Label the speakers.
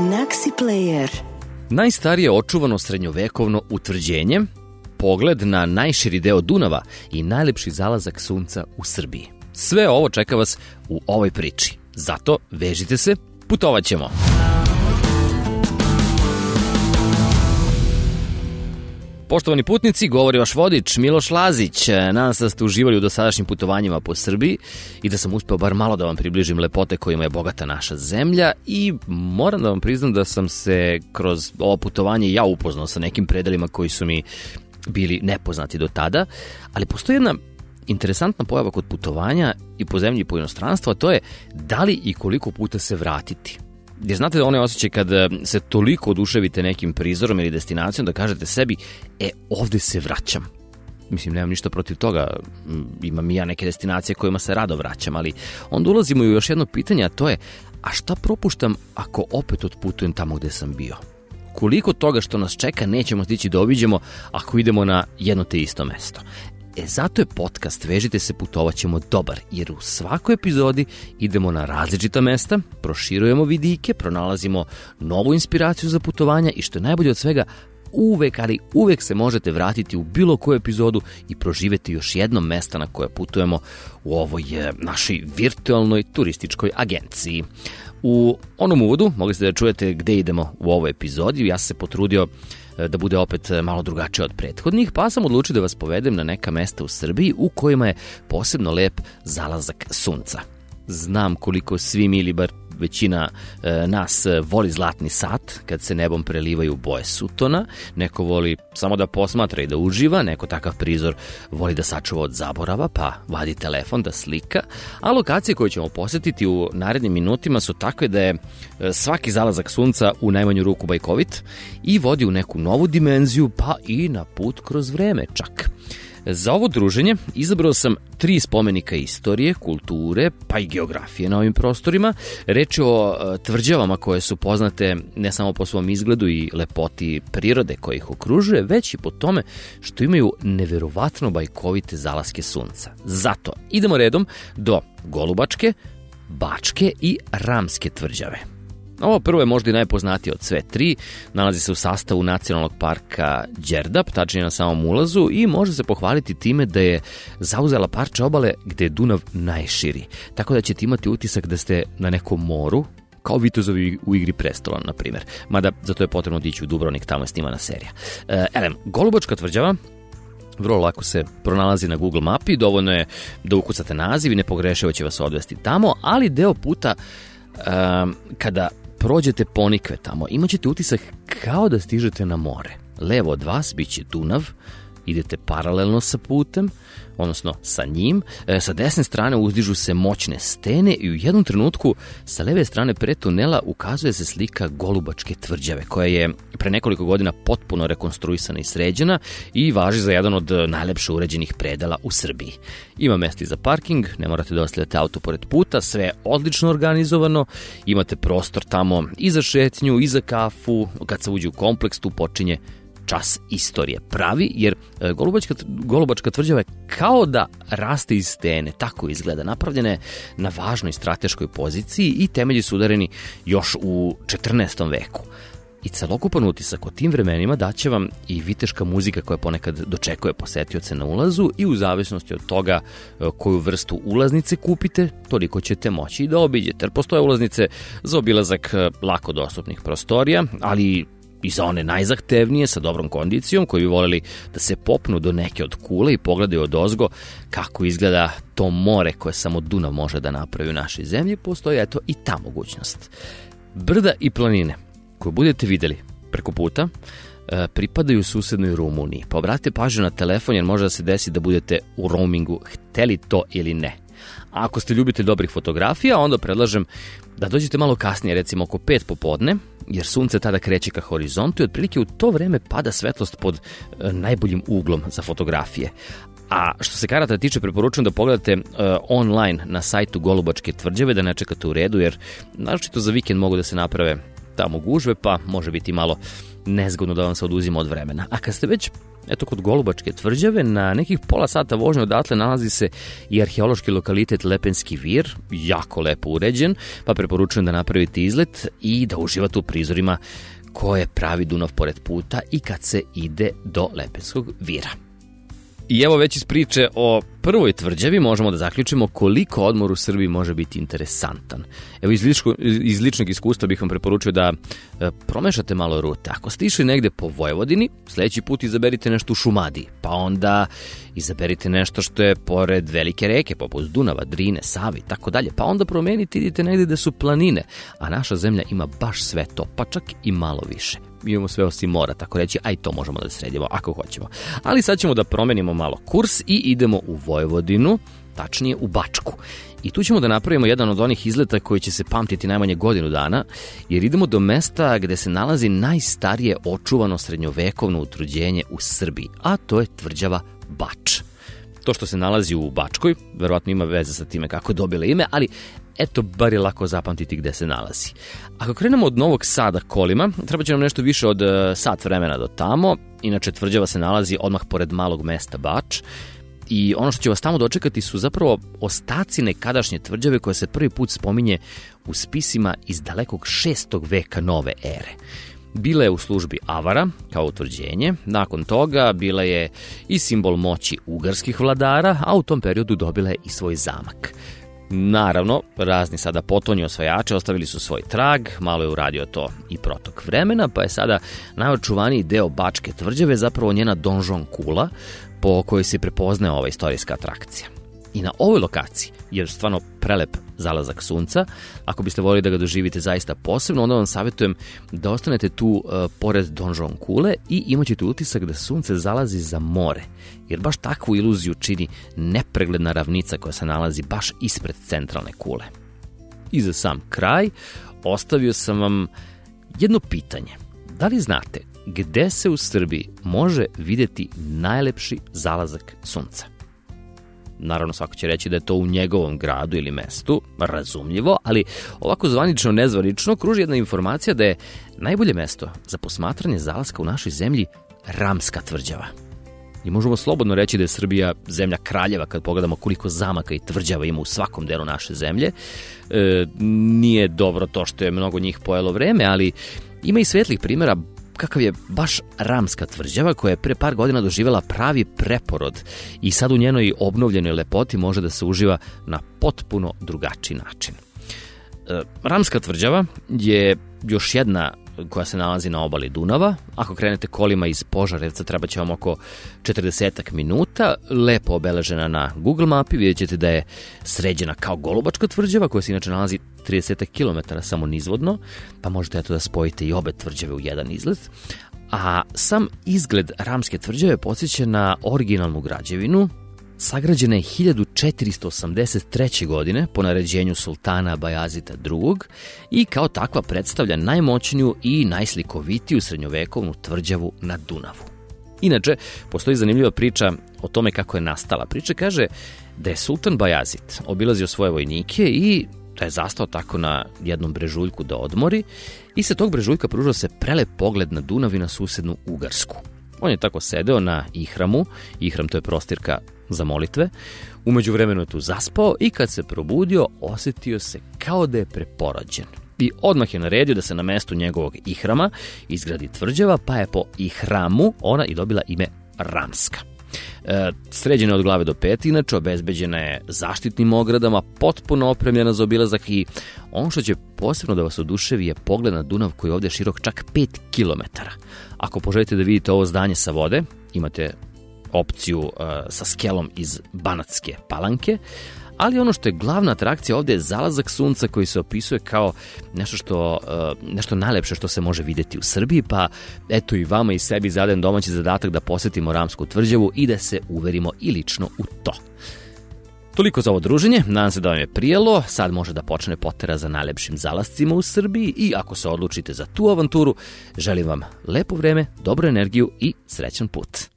Speaker 1: Naxi Player.
Speaker 2: Najstarije očuvano srednjovekovno utvrđenje, pogled na najširi deo Dunava i najlepši zalazak sunca u Srbiji. Sve ovo čeka vas u ovoj priči. Zato vežite se, putovat ćemo. Poštovani putnici, govori vaš vodič Miloš Lazić. Nadam se da ste uživali u dosadašnjim putovanjima po Srbiji i da sam uspeo bar malo da vam približim lepote kojima je bogata naša zemlja i moram da vam priznam da sam se kroz ovo putovanje ja upoznao sa nekim predelima koji su mi bili nepoznati do tada, ali postoji jedna interesantna pojava kod putovanja i po zemlji i po inostranstvu, a to je da li i koliko puta se vratiti. Jer znate da onaj osjećaj kad se toliko oduševite nekim prizorom ili destinacijom da kažete sebi, ovde se vraćam. Mislim, nemam ništa protiv toga, imam i ja neke destinacije kojima se rado vraćam, ali onda ulazimo u još jedno pitanje, a to je, a šta propuštam ako opet otputujem tamo gde sam bio? Koliko toga što nas čeka nećemo stići da obiđemo ako idemo na jedno te isto mesto? Zato je podcast Vežite se, putovat ćemo dobar, jer u svakoj epizodi idemo na različita mesta, proširujemo vidike, pronalazimo novu inspiraciju za putovanja i što je najbolje od svega, uvek se možete vratiti u bilo koju epizodu i proživeti još jedno mesta na koje putujemo u ovoj našoj virtualnoj turističkoj agenciji. U onom uvodu mogli ste da čujete gde idemo u ovoj epizodi, ja sam se potrudio da bude opet malo drugačije od prethodnih, pa sam odlučio da vas povedem na neka mesta u Srbiji u kojima je posebno lep zalazak sunca. Znam koliko svi mi ili bar većina nas voli zlatni sat kad se nebom prelivaju boje sutona, neko voli samo da posmatra i da uživa, neko takav prizor voli da sačuva od zaborava pa vadi telefon da slika, a lokacije koje ćemo posetiti u narednim minutima su takve da je svaki zalazak sunca u najmanju ruku bajkovit i vodi u neku novu dimenziju pa i na put kroz vreme čak. Za ovo druženje izabrao sam 3 spomenika istorije, kulture, pa i geografije na ovim prostorima. Reč je o tvrđavama koje su poznate ne samo po svom izgledu i lepoti prirode koja ih okružuje, već i po tome što imaju neverovatno bajkovite zalaske sunca. Zato idemo redom do Golubačke, Bačke i Ramske tvrđave. Ovo prvo je možda i najpoznatije od sve 3, nalazi se u sastavu nacionalnog parka Đerdap, tačnije na samom ulazu i može se pohvaliti time da je zauzela parče obale gde je Dunav najširi, tako da ćete imati utisak da ste na nekom moru, kao vitezovi u Igri prestola, na primjer. Mada za to je potrebno dići u Dubrovnik, tamo je snimana serija. Golubačka tvrđava vrlo lako se pronalazi na Google mapi, dovoljno je da ukucate naziv i nepogrešivo će vas odvesti tamo, ali deo puta kada prođete Ponikve tamo, imat ćete utisak kao da stižete na more. Levo od vas bit će Dunav, idete paralelno sa putem, odnosno sa njim, sa desne strane uzdižu se moćne stene i u jednom trenutku sa leve strane pre tunela ukazuje se slika Golubačke tvrđave, koja je pre nekoliko godina potpuno rekonstruisana i sređena i važi za jedan od najlepše uređenih predela u Srbiji. Ima mesta i za parking, ne morate da ostavljate auto pored puta, sve je odlično organizovano, imate prostor tamo i za šetnju, i za kafu, kad se uđe u kompleks tu počinje čas istorije pravi, jer Golubačka tvrđava je kao da raste iz stene, tako izgleda, napravljena je na važnoj strateškoj poziciji i temelji su udareni još u 14. veku. I celokupan utisak o tim vremenima daće vam i viteška muzika koja ponekad dočekuje posetioce na ulazu i u zavisnosti od toga koju vrstu ulaznice kupite, toliko ćete moći i da obiđete. Jer postoje ulaznice za obilazak lako dostupnih prostorija, ali i za one najzahtevnije sa dobrom kondicijom koji bi voljeli da se popnu do neke od kule i pogledaju odozgo kako izgleda to more koje samo Dunav može da napravi u našoj zemlji, postoji eto i ta mogućnost. Brda i planine koje budete videli preko puta pripadaju susednoj Rumuniji, pa obratite pažnju na telefon jer može da se desi da budete u roamingu, hteli to ili ne. A ako ste ljubitelj dobrih fotografija, onda predlažem da dođete malo kasnije, recimo oko 5 popodne, jer sunce tada kreće ka horizontu i otprilike u to vreme pada svetlost pod najboljim uglom za fotografije. A što se karata tiče, preporučujem da pogledate online na sajtu Golubačke tvrđave, da ne čekate u redu, jer naročito za vikend mogu da se naprave tamo gužve, pa može biti malo nezgodno da vam se oduzima od vremena. A kad ste već Eto, kod Golubačke tvrđave na nekih pola sata vožnje odatle nalazi se i arheološki lokalitet Lepenski vir, jako lepo uređen, pa preporučujem da napravite izlet i da uživate u prizorima koje pravi Dunav pored puta i kad se ide do Lepenskog vira. I evo već iz priče o prvoj tvrđavi možemo da zaključimo koliko odmor u Srbiji može biti interesantan. Evo iz ličnog iskustva bih vam preporučio da promešate malo rute. Ako ste išli negde po Vojvodini, sledeći put izaberite nešto u Šumadiji, pa onda izaberite nešto što je pored velike reke, poput Dunava, Drine, Save i tako dalje, pa onda promenite, idite negde da su planine, a naša zemlja ima baš sve to, pa čak i malo više. Mi imamo sve osim mora, tako reći, a i to možemo da sredimo ako hoćemo. Ali sad ćemo da promenimo malo kurs i idemo u Vojvodinu, tačnije u Bačku. I tu ćemo da napravimo jedan od onih izleta koji će se pamtiti najmanje godinu dana, jer idemo do mesta gde se nalazi najstarije očuvano srednjovekovno utvrđenje u Srbiji, a to je tvrđava Bač. To što se nalazi u Bačkoj, verovatno ima veze sa time kako je dobila ime, ali eto, bar je lako zapamtiti gde se nalazi. Ako krenemo od Novog Sada kolima, treba će nam nešto više od sat vremena do tamo. Inače, tvrđava se nalazi odmah pored malog mesta Bač. I ono što će vas tamo dočekati su zapravo ostaci nekadašnje tvrđave koja se prvi put spominje u spisima iz dalekog 6. veka nove ere. Bila je u službi Avara kao utvrđenje, nakon toga bila je i simbol moći ugarskih vladara, a u tom periodu dobila je i svoj zamak. Naravno, razni sada potonji osvajači ostavili su svoj trag, malo je uradio to i protok vremena, pa je sada najočuvaniji deo Bačke tvrđave zapravo njena donžon kula, po kojoj se prepoznaje ova istorijska atrakcija. I na ovoj lokaciji je stvarno prelep zalazak sunca. Ako biste volili da ga doživite zaista posebno, onda vam savjetujem da ostanete tu pored donžon kule i imat ćete utisak da sunce zalazi za more, jer baš takvu iluziju čini nepregledna ravnica koja se nalazi baš ispred centralne kule. I za sam kraj ostavio sam vam jedno pitanje. Da li znate gde se u Srbiji može videti najlepši zalazak sunca? Naravno, svako će reći da je to u njegovom gradu ili mestu, razumljivo, ali ovako zvanično, nezvanično kruži jedna informacija da je najbolje mesto za posmatranje zalaska u našoj zemlji Ramska tvrđava. I možemo slobodno reći da je Srbija zemlja kraljeva kad pogledamo koliko zamaka i tvrđava ima u svakom delu naše zemlje. Nije dobro to što je mnogo njih pojelo vreme, ali ima i svetlih primjera kakav je baš Ramska tvrđava koja je pre par godina doživjela pravi preporod i sad u njenoj obnovljenoj lepoti može da se uživa na potpuno drugačiji način. Ramska tvrđava je još jedna koja se nalazi na obali Dunava. Ako krenete kolima iz Požarevca treba će vam oko 40 minuta, lepo obeležena na Google mapi, vidjet ćete da je sređena kao Golubačka tvrđava koja se inače nalazi 30 km samo nizvodno, pa možete eto da spojite i obe tvrđave u jedan izlet. A sam izgled Ramske tvrđave podsjeća na originalnu građevinu, sagrađena je 1483. godine po naređenju sultana Bajazita II. I kao takva predstavlja najmoćniju i najslikovitiju srednjovekovnu tvrđavu na Dunavu. Inače, postoji zanimljiva priča o tome kako je nastala. Priča kaže da je sultan Bajazit obilazio svoje vojnike i da je zastao tako na jednom brežuljku da odmori i sa tog brežuljka pružao se prelep pogled na Dunav i na susednu Ugarsku. On je tako sedeo na ihramu, ihram to je prostirka za molitve, umeđu vremenu je tu zaspao i kad se probudio osetio se kao da je preporođen. I odmah je naredio da se na mestu njegovog ihrama izgradi tvrđava, pa je po ihramu ona i dobila ime Ramska. Sređena od glave do pete, inače obezbeđena je zaštitnim ogradama, potpuno opremljena za obilazak i ono što će posebno da vas oduševi je pogled na Dunav koji je ovde širok čak 5 km. Ako poželite da vidite ovo zdanje sa vode, imate opciju sa skelom iz Banatske Palanke, ali ono što je glavna atrakcija ovde je zalazak sunca koji se opisuje kao nešto najlepše što se može videti u Srbiji, pa eto i vama i sebi zadajem domaći zadatak da posetimo Ramsku tvrđavu i da se uverimo i lično u to. Toliko za ovo druženje, nadam se da vam je prijelo, sad može da počne potera za najlepšim zalascima u Srbiji i ako se odlučite za tu avanturu, želim vam lepo vreme, dobru energiju i srećan put.